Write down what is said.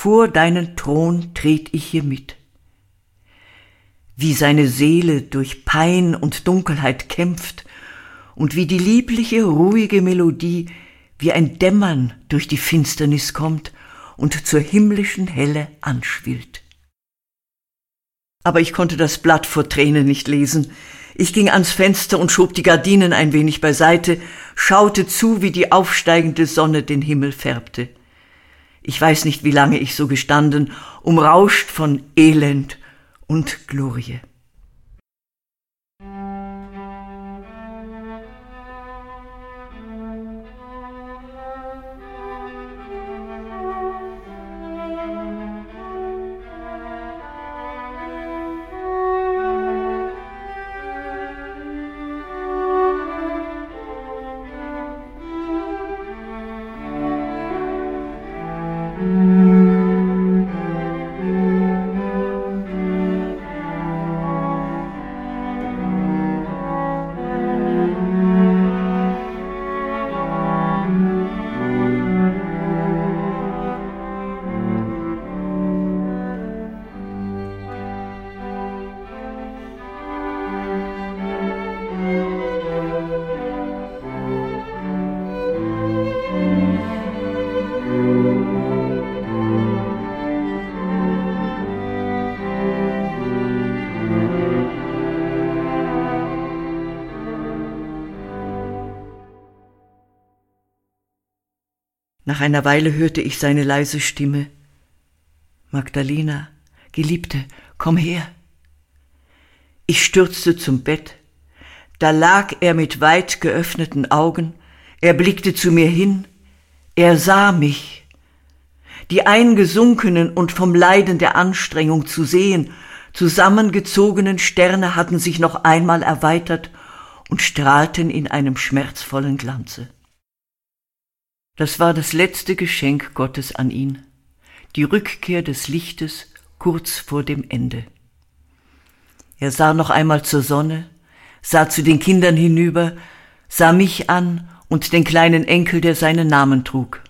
vor deinen Thron tret ich hier mit. Wie seine Seele durch Pein und Dunkelheit kämpft und wie die liebliche, ruhige Melodie wie ein Dämmern durch die Finsternis kommt und zur himmlischen Helle anschwillt. Aber ich konnte das Blatt vor Tränen nicht lesen. Ich ging ans Fenster und schob die Gardinen ein wenig beiseite, schaute zu, wie die aufsteigende Sonne den Himmel färbte. Ich weiß nicht, wie lange ich so gestanden, umrauscht von Elend und Glorie. Nach einer Weile hörte ich seine leise Stimme. »Magdalena, Geliebte, komm her.« Ich stürzte zum Bett. Da lag er mit weit geöffneten Augen. Er blickte zu mir hin. Er sah mich. Die eingesunkenen und vom Leiden der Anstrengung zu sehen, zusammengezogenen Sterne hatten sich noch einmal erweitert und strahlten in einem schmerzvollen Glanze. Das war das letzte Geschenk Gottes an ihn, die Rückkehr des Lichtes kurz vor dem Ende. Er sah noch einmal zur Sonne, sah zu den Kindern hinüber, sah mich an und den kleinen Enkel, der seinen Namen trug.